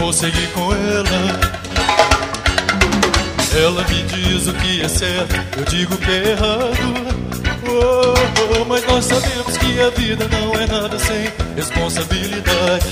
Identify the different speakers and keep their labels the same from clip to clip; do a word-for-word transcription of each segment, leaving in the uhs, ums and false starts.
Speaker 1: vou seguir com ela. Ela me diz o que é certo, eu digo que é errado. Oh, oh, mas nós sabemos que a vida não é nada sem responsabilidade.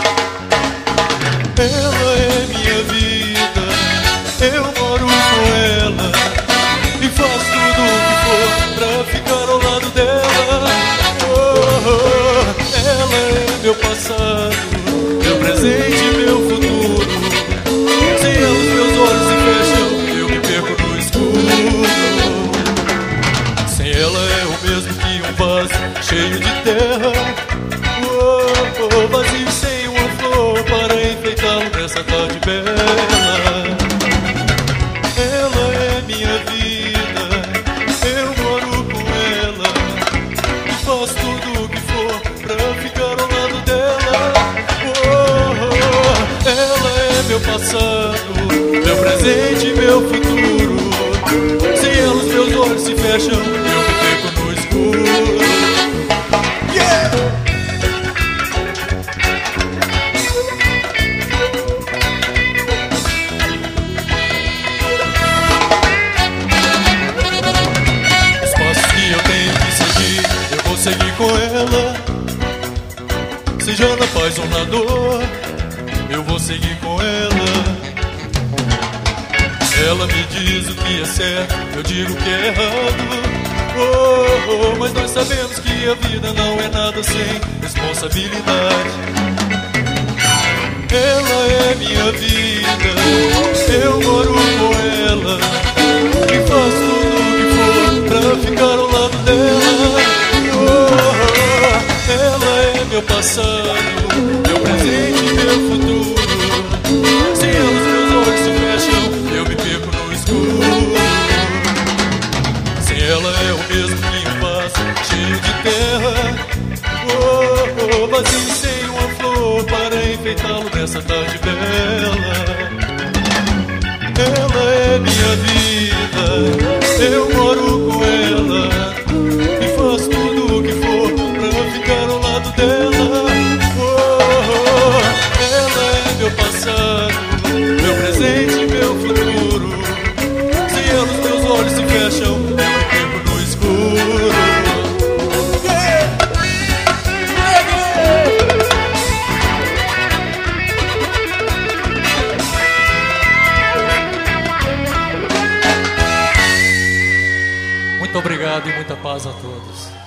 Speaker 1: Ela é minha vida, eu moro com ela e faço tudo o que for pra ficar ao lado dela. Oh, oh, ela é meu passado, meu presente e meu futuro. Sem ela os meus olhos se fecham, eu me perco no escuro. Sem ela é o mesmo que um vaso cheio de terra. Oh, oh, vazio sem uma flor para enfeitá-lo nessa tarde bela. Ela é minha vida, eu moro com ela e faço tudo o que for pra ficar ao lado dela. Oh, oh, ela é meu passado, meu presente e meu futuro. Sem ela os meus olhos se fecham, eu me perco no escuro. Yeah! Os passos que eu tenho que seguir, eu vou seguir com ela. Seja na paz ou na dor, eu vou seguir com ela. Ela me diz o que é certo, eu digo que é errado. Oh, oh, mas nós sabemos que a vida não é nada sem responsabilidade. Ela é minha vida, eu moro com ela e faço tudo o que for pra ficar ao lado dela. Oh, ela é meu passado, meu presente e meu futuro. Sem ela os meus olhos se fecham, eu me perco no escuro. Sem ela é o mesmo que um vaso cheio de terra. Oh, oh, vazio sem uma flor para enfeitá-lo nessa tarde bela. Ela é minha vida, eu moro com ela e faço tudo o que for pra ficar ao lado dela. Oh, ela é meu passado, meu presente e meu futuro. Sem ela os meus olhos se fecham, eu me perco no escuro. Muito obrigado e muita paz a todos.